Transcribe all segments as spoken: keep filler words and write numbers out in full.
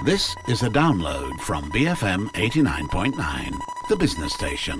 This is a download from B F M eighty-nine point nine, the business station.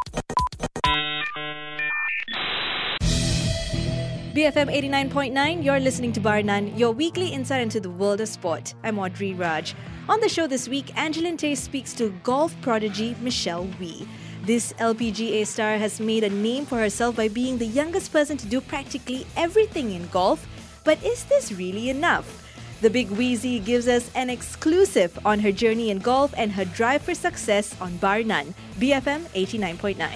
B F M eighty-nine point nine, you're listening to Bar None, your weekly insight into the world of sport. I'm Audrey Raj. On the show this week, Angeline Tay speaks to golf prodigy Michelle Wie. This L P G A star has made a name for herself by being the youngest person to do practically everything in golf. But is this really enough? The Big Wheezy gives us an exclusive on her journey in golf and her drive for success on Bar None, B F M eighty-nine point nine.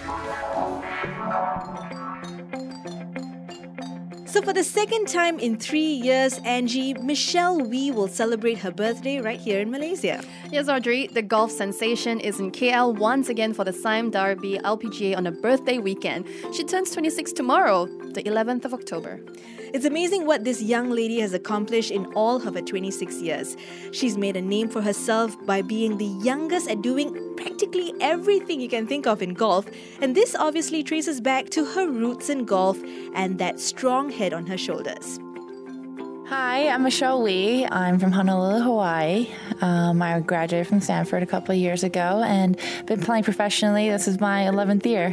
So for the second time in three years, Angie, Michelle Wie will celebrate her birthday right here in Malaysia. Yes, Audrey, the golf sensation is in K L once again for the Siam Derby L P G A on a birthday weekend. She turns twenty-six tomorrow, the eleventh of October. It's amazing what this young lady has accomplished in all of her twenty-six years. She's made a name for herself by being the youngest at doing practically everything you can think of in golf, and this obviously traces back to her roots in golf and that strong head on her shoulders. Hi, I'm Michelle Wie. I'm from Honolulu, Hawaii. Um, I graduated from Stanford a couple of years ago and been playing professionally. This is my eleventh year.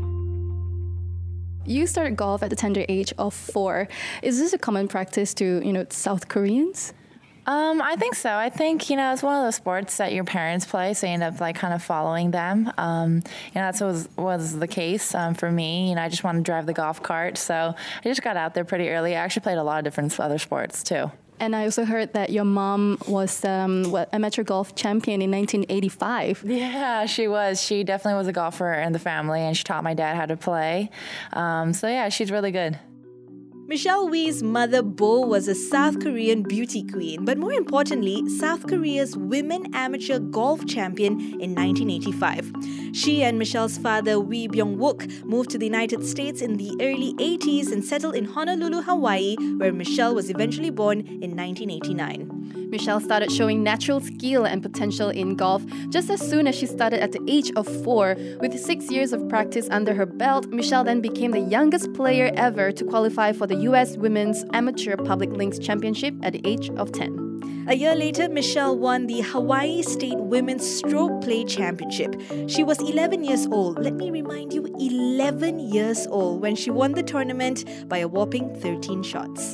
You started golf at the tender age of four. Is this a common practice to, you know, South Koreans? Um, I think so. I think, you know, it's one of those sports that your parents play, so you end up like kind of following them. Um, you know, that's what was, was the case um, for me. You know, I just wanted to drive the golf cart, so I just got out there pretty early. I actually played a lot of different other sports too. And I also heard that your mom was um, what, amateur golf champion in nineteen eighty-five. Yeah, she was. She definitely was a golfer in the family, and she taught my dad how to play. Um, so yeah, she's really good. Michelle Wie's mother, Bo, was a South Korean beauty queen, but more importantly, South Korea's women amateur golf champion in nineteen eighty-five. She and Michelle's father, Wee Byung-wook, moved to the United States in the early eighties and settled in Honolulu, Hawaii, where Michelle was eventually born in nineteen eighty-nine. Michelle started showing natural skill and potential in golf just as soon as she started at the age of four. With six years of practice under her belt, Michelle then became the youngest player ever to qualify for the U S Women's Amateur Public Links Championship at the age of ten. A year later, Michelle won the Hawaii State Women's Stroke Play Championship. She was eleven years old. Let me remind you, eleven years old when she won the tournament by a whopping thirteen shots.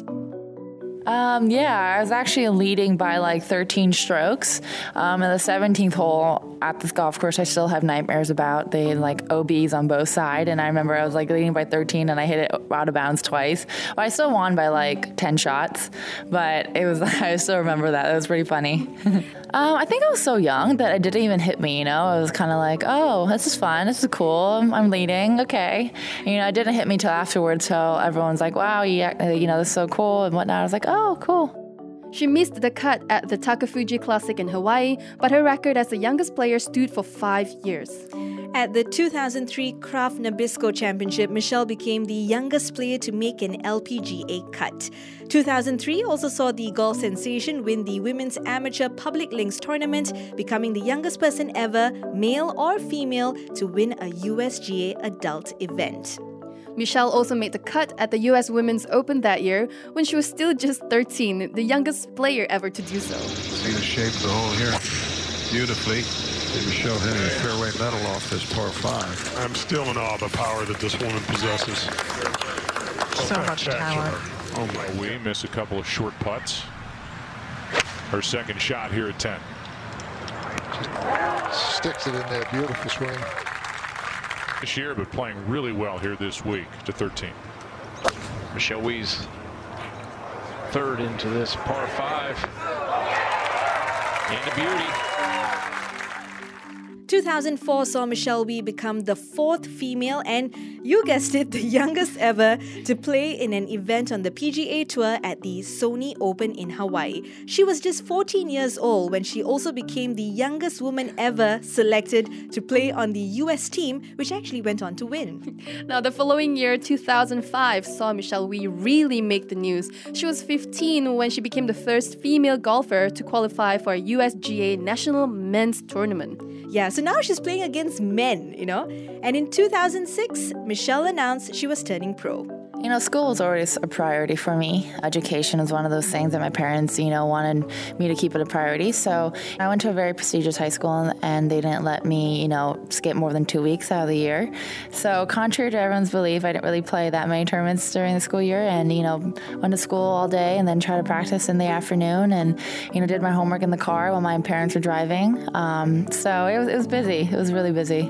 Um, yeah, I was actually leading by like thirteen strokes. Um, in the seventeenth hole at this golf course, I still have nightmares about. They had like O Bs on both sides, and I remember I was like leading by thirteen, and I hit it out of bounds twice. But I still won by like ten shots, but it was I still remember that. It was pretty funny. um, I think I was so young that it didn't even hit me. You know, it was kind of like, oh, this is fun, this is cool. I'm, I'm leading, okay. And, you know, it didn't hit me till afterwards. Till everyone's like, wow, you, you know, this is so cool and whatnot. I was like, oh, cool. She missed the cut at the Takafuji Classic in Hawaii, but her record as the youngest player stood for five years. At the two thousand three Kraft Nabisco Championship, Michelle became the youngest player to make an L P G A cut. two thousand three also saw the golf sensation win the Women's Amateur Public Links Tournament, becoming the youngest person ever, male or female, to win a U S G A adult event. Michelle also made the cut at the U S Women's Open that year when she was still just thirteen, the youngest player ever to do so. See the shape of the hole here beautifully. Michelle hitting a fairway medal off this par five. I'm still in awe of the power that this woman possesses. So much talent. Oh my, we miss a couple of short putts. Her second shot here at ten. Just sticks it in there, beautiful swing. This year, but playing really well here this week to thirteen. Michelle Wie's third into this par five. Into beauty. two thousand four saw Michelle Wie become the fourth female and, you guessed it, the youngest ever to play in an event on the P G A Tour at the Sony Open in Hawaii. She was just fourteen years old when she also became the youngest woman ever selected to play on the U S team, which actually went on to win. Now, the following year, two thousand five, saw Michelle Wie really make the news. She was fifteen when she became the first female golfer to qualify for a U S G A National Men's Tournament. Yeah, so now she's playing against men, you know. And in two thousand six, Michelle announced she was turning pro. You know, school was always a priority for me. Education was one of those things that my parents, you know, wanted me to keep it a priority. So I went to a very prestigious high school, and they didn't let me, you know, skip more than two weeks out of the year. So contrary to everyone's belief, I didn't really play that many tournaments during the school year, and, you know, went to school all day and then tried to practice in the afternoon, and, you know, did my homework in the car while my parents were driving. Um, so it was, it was busy. It was really busy.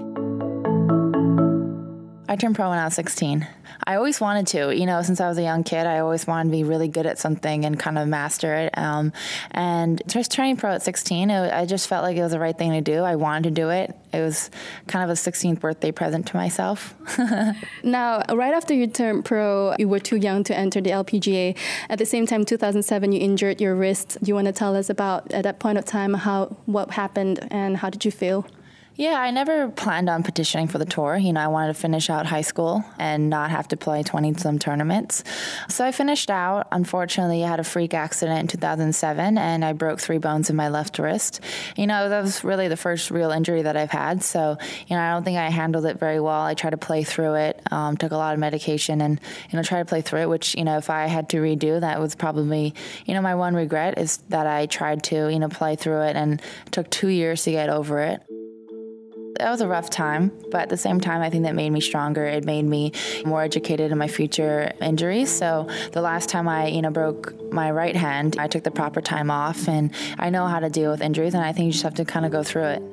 I turned pro when I was sixteen. I always wanted to, you know, since I was a young kid, I always wanted to be really good at something and kind of master it. Um, and just turning pro at sixteen, it, I just felt like it was the right thing to do. I wanted to do it. It was kind of a sixteenth birthday present to myself. Now, right after you turned pro, you were too young to enter the L P G A. At the same time, two thousand seven, you injured your wrist. Do you want to tell us about, at that point of time, how what happened and how did you feel? Yeah, I never planned on petitioning for the tour. You know, I wanted to finish out high school and not have to play twenty-some tournaments. So I finished out. Unfortunately, I had a freak accident in two thousand seven, and I broke three bones in my left wrist. You know, that was really the first real injury that I've had. So, you know, I don't think I handled it very well. I tried to play through it, um, took a lot of medication, and, you know, tried to play through it, which, you know, if I had to redo, that was probably, you know, my one regret is that I tried to, you know, play through it, and it took two years to get over it. That was a rough time, but at the same time, I think that made me stronger. It made me more educated in my future injuries. So the last time I, you know, broke my right hand, I took the proper time off, and I know how to deal with injuries, and I think you just have to kind of go through it.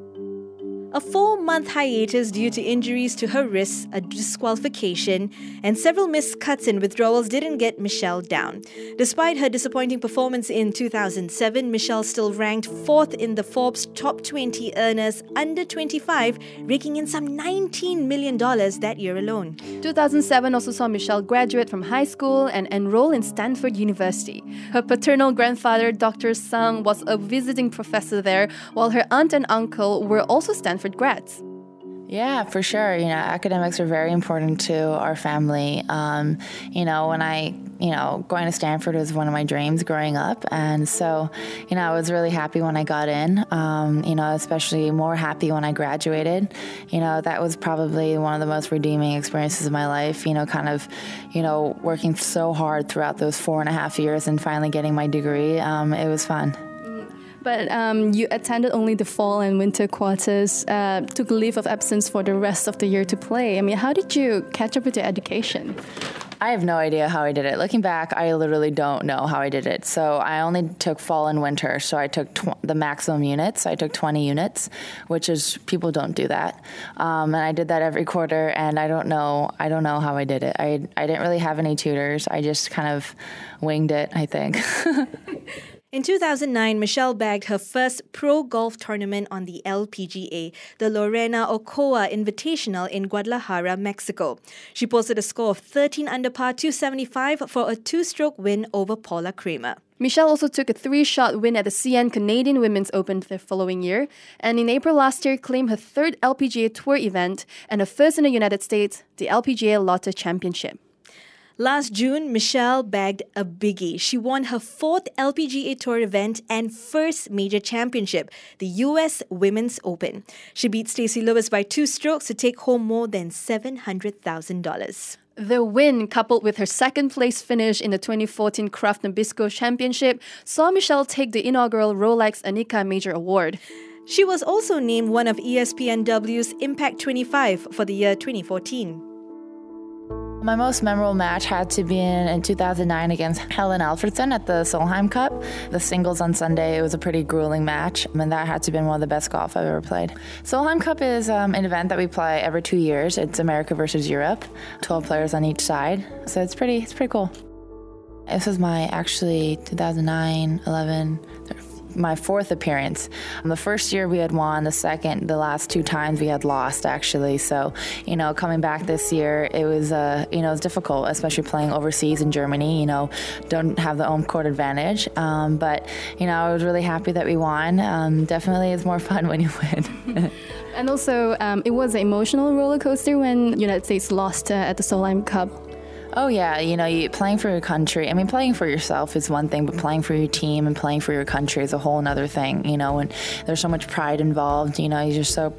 A four-month hiatus due to injuries to her wrists, a disqualification, and several missed cuts and withdrawals didn't get Michelle down. Despite her disappointing performance in two thousand seven, Michelle still ranked fourth in the Forbes Top twenty Earners under twenty-five, raking in some nineteen million dollars that year alone. two thousand seven also saw Michelle graduate from high school and enroll in Stanford University. Her paternal grandfather, Doctor Sung, was a visiting professor there, while her aunt and uncle were also Stanford grads. Yeah, for sure. You know, academics are very important to our family. Um, you know, when I, you know, going to Stanford was one of my dreams growing up. And so, you know, I was really happy when I got in, um, you know, especially more happy when I graduated. You know, that was probably one of the most redeeming experiences of my life, you know, kind of, you know, working so hard throughout those four and a half years and finally getting my degree. Um, it was fun. But um, you attended only the fall and winter quarters, uh, took leave of absence for the rest of the year to play. I mean, how did you catch up with your education? I have no idea how I did it. Looking back, I literally don't know how I did it. So I only took fall and winter. So I took tw- the maximum units. I took twenty units, which is, people don't do that. Um, and I did that every quarter, and I don't know, I don't know how I did it. I, I didn't really have any tutors. I just kind of winged it, I think. In two thousand nine, Michelle bagged her first pro golf tournament on the L P G A, the Lorena Ochoa Invitational in Guadalajara, Mexico. She posted a score of thirteen under par two seventy-five for a two-stroke win over Paula Kramer. Michelle also took a three-shot win at the C N Canadian Women's Open the following year, and in April last year claimed her third L P G A Tour event and a first in the United States, the L P G A Lotte Championship. Last June, Michelle bagged a biggie. She won her fourth L P G A Tour event and first major championship, the U S Women's Open. She beat Stacey Lewis by two strokes to take home more than seven hundred thousand dollars. The win, coupled with her second-place finish in the twenty fourteen Kraft Nabisco Championship, saw Michelle take the inaugural Rolex Anika Major Award. She was also named one of E S P N W's Impact twenty-five for the year twenty fourteen. My most memorable match had to be in, in two thousand nine against Helen Alfredson at the Solheim Cup. The singles on Sunday, it was a pretty grueling match, and that had to have been one of the best golf I've ever played. Solheim Cup is um, an event that we play every two years. It's America versus Europe, twelve players on each side. So it's pretty, it's pretty cool. This was my, actually, two thousand nine, eleven, my fourth appearance. The first year we had won, the second, the last two times we had lost, actually. So, you know, coming back this year, it was, uh, you know, it was difficult, especially playing overseas in Germany, you know, don't have the home court advantage. Um, but, you know, I was really happy that we won. Um, definitely it's more fun when you win. And also, um, it was an emotional roller coaster when United States lost uh, at the Solheim Cup. Oh, yeah. You know, you, playing for your country, I mean, playing for yourself is one thing, but playing for your team and playing for your country is a whole other thing, you know, and there's so much pride involved. You know, you're just so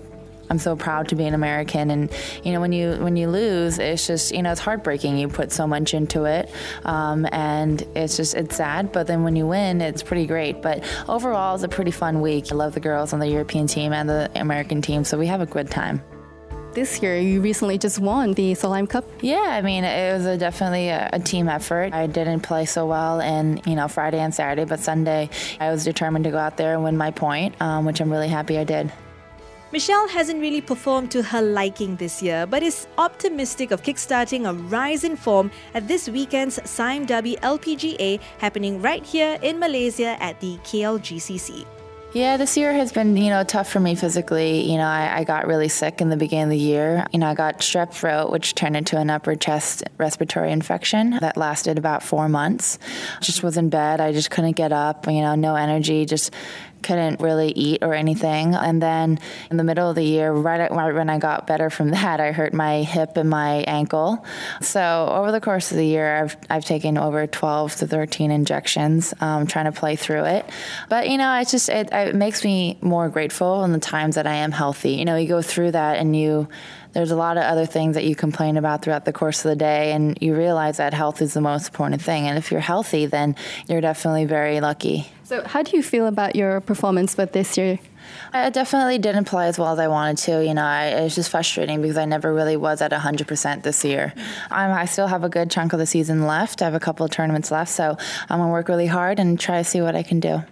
I'm so proud to be an American. And, you know, when you when you lose, it's just, you know, it's heartbreaking. You put so much into it, um, and it's just, it's sad. But then when you win, it's pretty great. But overall, it's a pretty fun week. I love the girls on the European team and the American team, so we have a good time. This year, you recently just won the Solheim Cup. Yeah, I mean, it was a, definitely a, a team effort. I didn't play so well in, you know, Friday and Saturday, but Sunday, I was determined to go out there and win my point, um, which I'm really happy I did. Michelle hasn't really performed to her liking this year, but is optimistic of kickstarting a rise in form at this weekend's Sime Derby L P G A happening right here in Malaysia at the K L G C C. Yeah, this year has been, you know, tough for me physically. You know, I, I got really sick in the beginning of the year. You know, I got strep throat, which turned into an upper chest respiratory infection that lasted about four months. Just was in bed. I just couldn't get up, you know, no energy, just couldn't really eat or anything. And then in the middle of the year, right, at, right when I got better from that, I hurt my hip and my ankle. So over the course of the year, I've I've taken over twelve to thirteen injections, um, trying to play through it. But, you know, it's just, it, it makes me more grateful in the times that I am healthy. You know, you go through that and you, there's a lot of other things that you complain about throughout the course of the day, and you realize that health is the most important thing. And if you're healthy, then you're definitely very lucky. So how do you feel about your performance for this year? I definitely didn't play as well as I wanted to. You know, I, it was just frustrating because I never really was at one hundred percent this year. Um, I still have a good chunk of the season left. I have a couple of tournaments left, so I'm going to work really hard and try to see what I can do.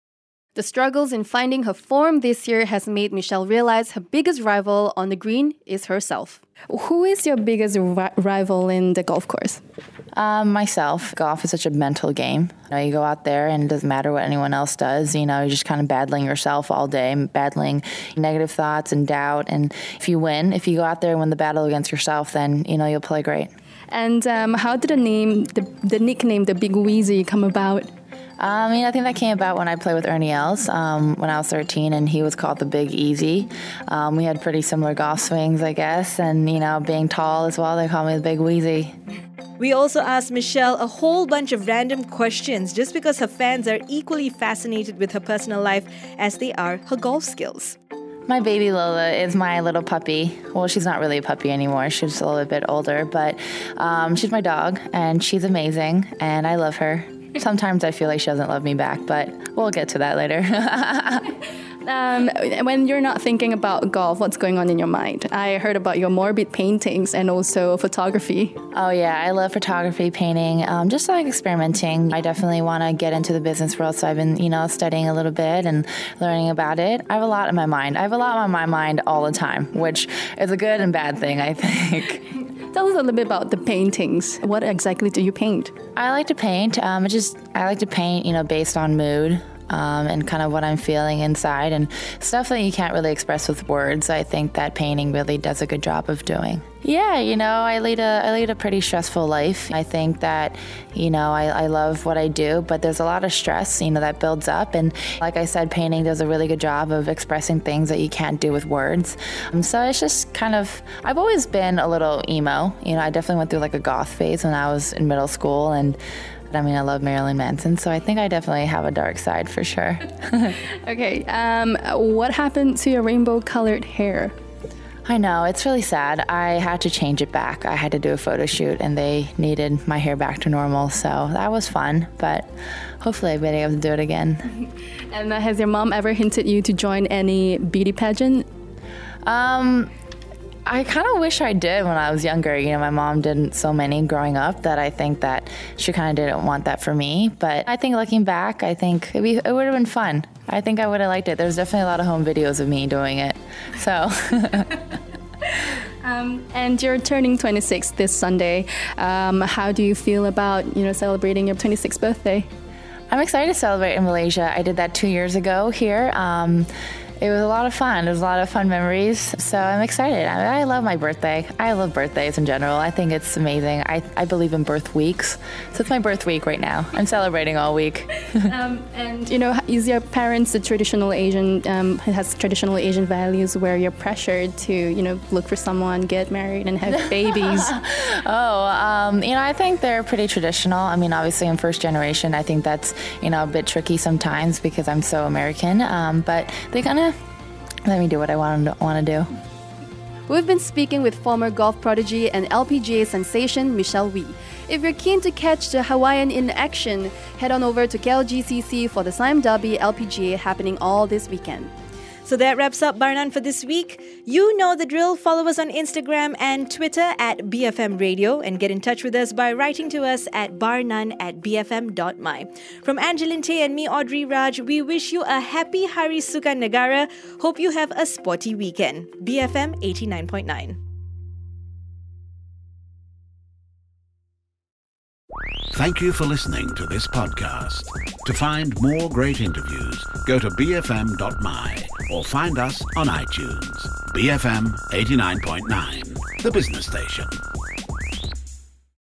The struggles in finding her form this year has made Michelle realize her biggest rival on the green is herself. Who is your biggest ri- rival in the golf course? Um, myself. Golf is such a mental game. You know, you go out there and it doesn't matter what anyone else does. You know, you're just kind of battling yourself all day, battling negative thoughts and doubt. And if you win, if you go out there and win the battle against yourself, then, you know, you'll play great. And um, how did the name, the, the nickname, the Big Wheezy, come about? I mean, I think that came about when I played with Ernie Els um, when I was thirteen, and he was called the Big Easy. Um, we had pretty similar golf swings, I guess, and, you know, being tall as well, they called me the Big Wheezy. We also asked Michelle a whole bunch of random questions just because her fans are equally fascinated with her personal life as they are her golf skills. My baby Lola is my little puppy. Well, she's not really a puppy anymore. She's a little bit older, but um, she's my dog, and she's amazing, and I love her. Sometimes I feel like she doesn't love me back, but we'll get to that later. um, when you're not thinking about golf, what's going on in your mind? I heard about your morbid paintings and also photography. Oh, yeah. I love photography, painting, um, just like experimenting. I definitely want to get into the business world, so I've been, you know, studying a little bit and learning about it. I have a lot in my mind. I have a lot on my mind all the time, which is a good and bad thing, I think. Tell us a little bit about the paintings. What exactly do you paint? I like to paint. Um, just I like to paint, you know, based on mood um, and kind of what I'm feeling inside and stuff that you can't really express with words. I think that painting really does a good job of doing. Yeah, you know, I lead a I lead a pretty stressful life. I think that, you know, I, I love what I do, but there's a lot of stress, you know, that builds up. And like I said, painting does a really good job of expressing things that you can't do with words. Um, so it's just kind of, I've always been a little emo. You know, I definitely went through like a goth phase when I was in middle school. And I mean, I love Marilyn Manson, so I think I definitely have a dark side for sure. Okay, um, what happened to your rainbow-colored hair? I know, it's really sad. I had to change it back. I had to do a photo shoot, and they needed my hair back to normal, so that was fun, but hopefully I'll be able to do it again. And uh, has your mom ever hinted you to join any beauty pageant? Um... I kind of wish I did when I was younger. You know, my mom did so many growing up that I think that she kind of didn't want that for me. But I think looking back, I think it'd be, it would have been fun. I think I would have liked it. There's definitely a lot of home videos of me doing it. So... Um, and you're turning twenty-six this Sunday. Um, how do you feel about, you know, celebrating your twenty-sixth birthday? I'm excited to celebrate in Malaysia. I did that two years ago here. Um, It was a lot of fun. It was a lot of fun memories. So I'm excited. I, I love my birthday. I love birthdays in general. I think it's amazing. I, I believe in birth weeks. So it's my birth week right now. I'm celebrating all week. um, and, you know, is your parents the traditional Asian, um, has traditional Asian values where you're pressured to, you know, look for someone, get married, and have babies? oh, um, you know, I think they're pretty traditional. I mean, obviously I'm first generation. I think that's, you know, a bit tricky sometimes because I'm so American. Um, but they kind of let me do what I want to want to do. We've been speaking with former golf prodigy and L P G A sensation Michelle Wie. If you're keen to catch the Hawaiian in action, head on over to K L G C C for the Sime Derby L P G A happening all this weekend. So that wraps up Bar None for this week. You know the drill. Follow us on Instagram and Twitter at B F M Radio and get in touch with us by writing to us at barnone at b f m dot m y. From Angeline Tay and me, Audrey Raj, we wish you a happy Hari Suka Negara. Hope you have a sporty weekend. B F M eighty-nine point nine. Thank you for listening to this podcast. To find more great interviews, go to b f m dot m y or find us on iTunes. B F M eighty-nine point nine, the business station.